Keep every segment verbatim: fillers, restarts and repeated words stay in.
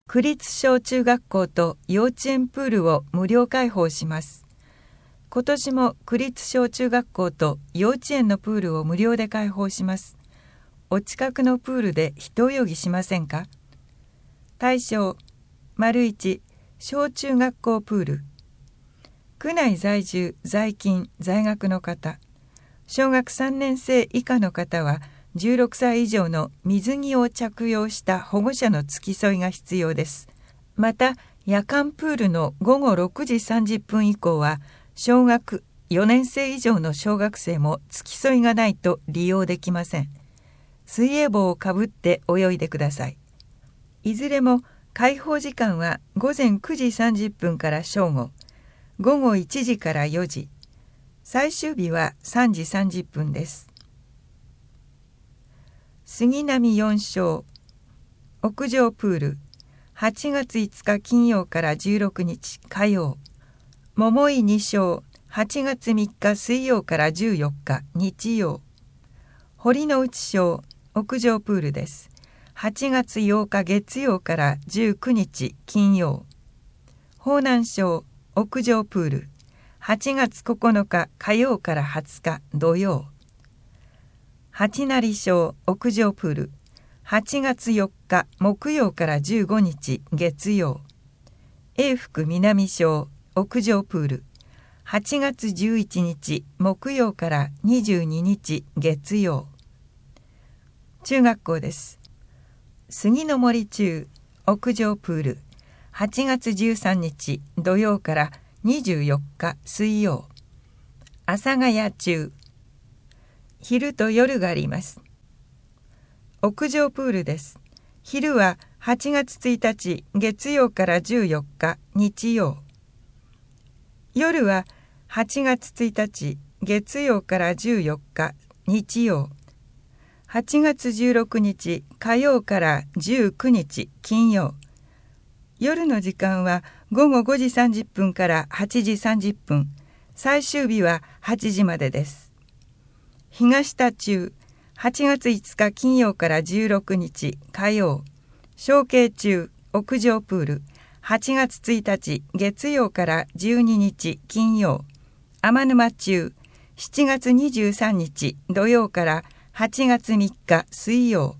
区立小中学校と幼稚園プールを無料開放します。今年も区立小中学校と幼稚園のプールを無料で開放します。お近くのプールで一泳ぎしませんか？対象、丸一、小中学校プール。区内在住、在勤、在学の方、小学さんねん生以下の方はじゅうろくさい以上の水着を着用した保護者の付き添いが必要です。また、夜間プールのごごろくじさんじゅっぷん以降は、小学よねん生以上の小学生も付き添いがないと利用できません。水泳帽をかぶって泳いでください。いずれも開放時間はごぜんくじさんじゅっぷんから正午、ごごいちじからよじ、最終日はさんじさんじゅっぷんです。杉並よん小屋上プール、はちがついつか金曜からじゅうろくにち火曜。桃井に小、はちがつみっか水曜からじゅうよっか日曜。堀之内小屋上プールです。はちがつようか月曜からじゅうくにち金曜。方南小屋上プール、はちがつここのか火曜からはつか土曜。八成小屋上プール、はちがつよっか木曜からじゅうごにち月曜。永福南小屋上プール、はちがつじゅういちにち木曜からにじゅうににち月曜。中学校です。杉の森中屋上プール、はちがつじゅうさんにち土曜からにじゅうよっか水曜。阿佐ヶ谷中、昼と夜があります。屋上プールです。昼ははちがつついたち月曜からじゅうよっか日曜。夜ははちがつついたち月曜からじゅうよっか日曜。はちがつじゅうろくにち火曜からじゅうくにち金曜。夜の時間はごごごじさんじゅっぷんからはちじさんじゅっぷん、最終日ははちじまでです。東田中、はちがついつか金曜からじゅうろくにち火曜。小慶中屋上プール、はちがつついたち月曜からじゅうににち金曜。天沼中、しちがつにじゅうさんにち土曜からはちがつみっか水曜。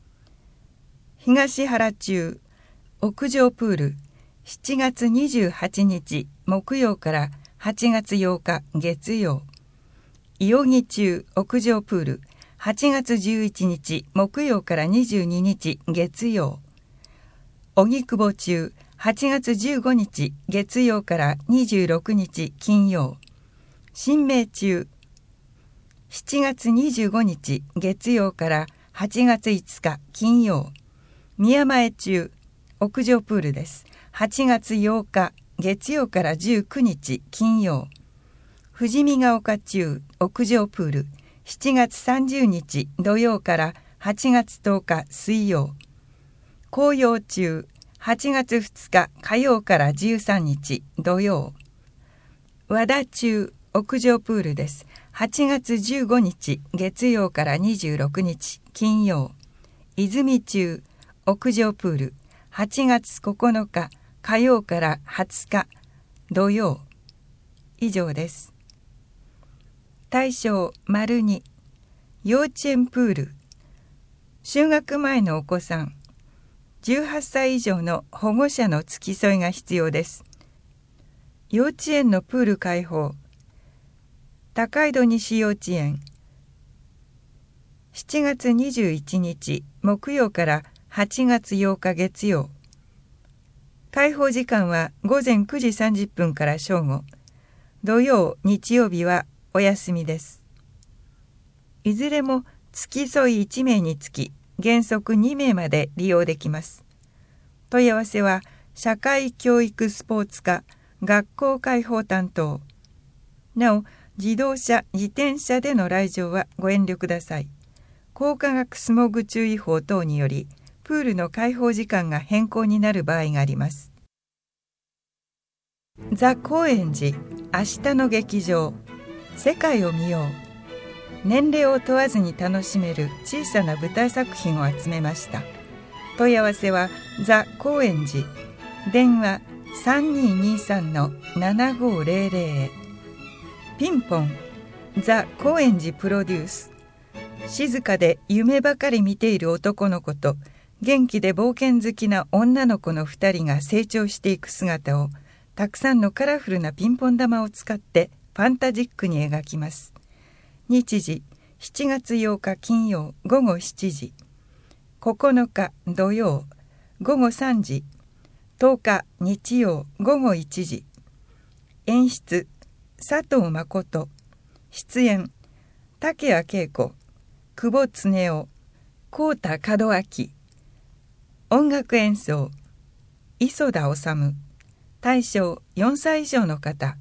東原中屋上プール、しちがつにじゅうはちにち木曜からはちがつようか月曜。伊予木中屋上プール、はちがつじゅういちにち木曜からにじゅうににち月曜。荻窪中、はちがつじゅうごにち月曜からにじゅうろくにち金曜。新明中、しちがつにじゅうごにち月曜からはちがついつか金曜。宮前中屋上プールです。はちがつようか月曜からじゅうくにち金曜。富士見ヶ丘中屋上プール、しちがつさんじゅうにち土曜からはちがつとおか水曜。紅葉中、はちがつふつか火曜からじゅうさんにち土曜。和田中屋上プールです。はちがつじゅうごにち月曜からにじゅうろくにち金曜。泉中屋上プール、はちがつここのか火曜からはつか土曜。以上です。対象丸に、幼稚園プール、就学前のお子さん、じゅうはっさい以上の保護者の付き添いが必要です。幼稚園のプール開放、高井戸西幼稚園、しちがつにじゅういちにち木曜からはちがつようか月曜。開放時間はごぜんくじさんじゅっぷんから正午、土曜日曜日はお休みです。いずれも付き添いいちめいにつき原則にめいまで利用できます。問い合わせは社会教育スポーツ課学校開放担当。なお、自動車自転車での来場はご遠慮ください。光化学スモッグ注意報等によりプールの開放時間が変更になる場合があります。ザ・高円寺明日の劇場、世界を見よう。年齢を問わずに楽しめる小さな舞台作品を集めました。 問い合わせはザ・高円寺、電話 さんにーにーさんのななごーぜろぜろ へ。ピンポン、ザ・高円寺プロデュース。静かで夢ばかり見ている男の子と元気で冒険好きな女の子のふたりが成長していく姿を、たくさんのカラフルなピンポン玉を使ってファンタジックに描きます。日時しちがつようか金曜ごごしちじ、ここのか土曜ごごさんじ、とおか日曜ごごいちじ。演出佐藤誠、出演竹谷恵子、久保恒夫、幸田門明。音楽演奏磯田治、対象よんさい以上の方。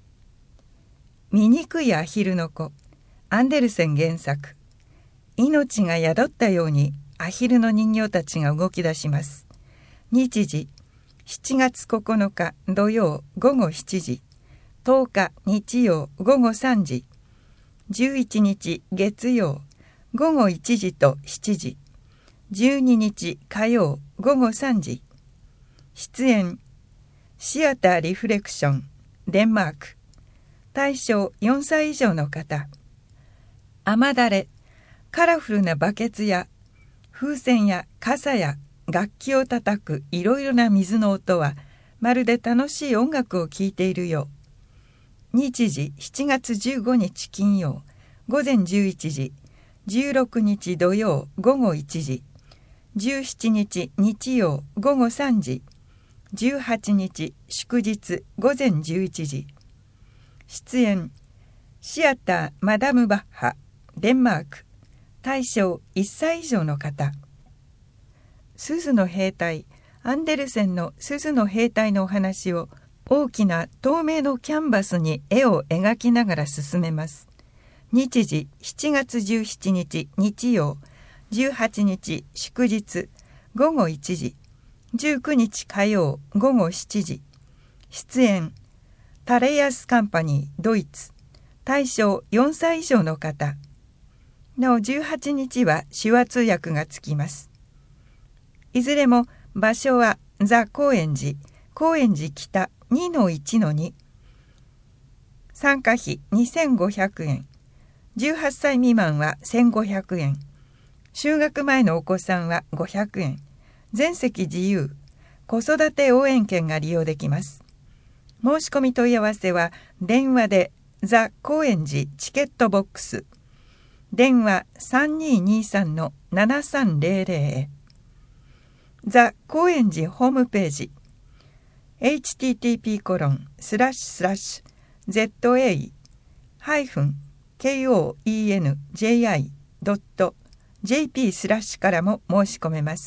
醜いアヒルの子、アンデルセン原作。命が宿ったようにアヒルの人形たちが動き出します。日時しちがつここのか土曜ごごしちじ、とおか日曜ごごさんじ、じゅういちにち月曜ごごいちじとしちじ、じゅうににち火曜ごごさんじ。出演シアターリフレクションデンマーク。対象よんさい以上の方。雨だれ、カラフルなバケツや風船や傘や楽器を叩くいろいろな水の音は、まるで楽しい音楽を聴いているよう。日時しちがつじゅうごにち金曜ごぜんじゅういちじ、じゅうろくにち土曜ごごいちじ、じゅうしちにち日曜ごごさんじ、じゅうはちにち祝日ごぜんじゅういちじ。出演シアターマダムバッハデンマーク。対象いっさい以上の方。鈴の兵隊、アンデルセンの鈴の兵隊のお話を大きな透明のキャンバスに絵を描きながら進めます。日時しちがつじゅうしちにち日曜、じゅうはちにち祝日ごごいちじ、じゅうくにち火曜ごごしちじ。出演タレイアスカンパニードイツ。対象よんさい以上の方。なおじゅうはちにちは手話通訳がつきます。いずれも場所はザ・高円寺、高円寺北 にのいちのに。参加費にせんごひゃくえん、じゅうはっさい未満はせんごひゃくえん、就学前のお子さんはごひゃくえん、全席自由、子育て応援券が利用できます。申し込み問い合わせは電話でザ・高円寺チケットボックス、電話 さんにーにーさんのななさんぜろぜろ へ。ザ・高円寺ホームページ エイチティーティーピーコロンスラッシュスラッシュゼットエーハイフンケーオーイーエヌジェーアイドットジェーピー スラッシュからも申し込めます。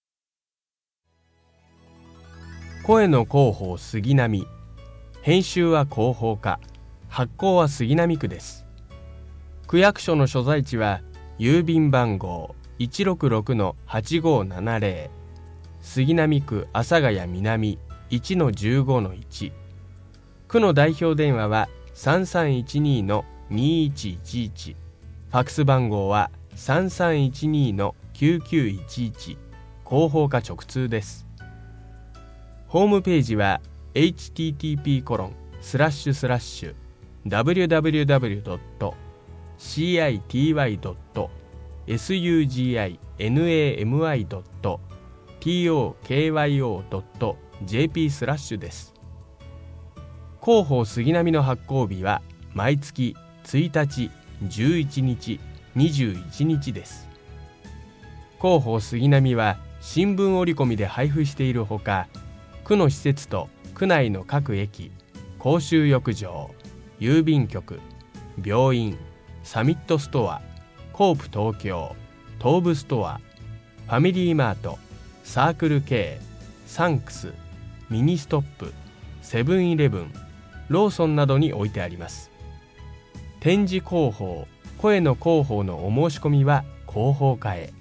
声の広報杉並、編集は広報課、発行は杉並区です。区役所の所在地は郵便番号 いちろくろくのはちごーななぜろ、杉並区阿佐ヶ谷南 いちのじゅうごのいち。区の代表電話はさんさんいちにのにいちいちいち、ファクス番号はさんさんいちにのきゅうきゅういちいち、広報課直通です。ホームページは エイチティーティーピーコロンスラッシュスラッシュダブリュダブリュダブリュドットシーアイティーワイドットエスユージーアイエヌエーエムアイドットティーオーケーワイオードットジェーピー スラッシュです。広報杉並の発行日は毎月ついたち、じゅういちにち、にじゅういちにちです。広報杉並は新聞折り込みで配布しているほか、区の施設と区内の各駅、公衆浴場、郵便局、病院、サミットストア、コープ東京、東武ストア、ファミリーマート、サークル K、サンクス、ミニストップ、セブンイレブン、ローソンなどに置いてあります。展示広報、声の広報のお申し込みは広報課へ。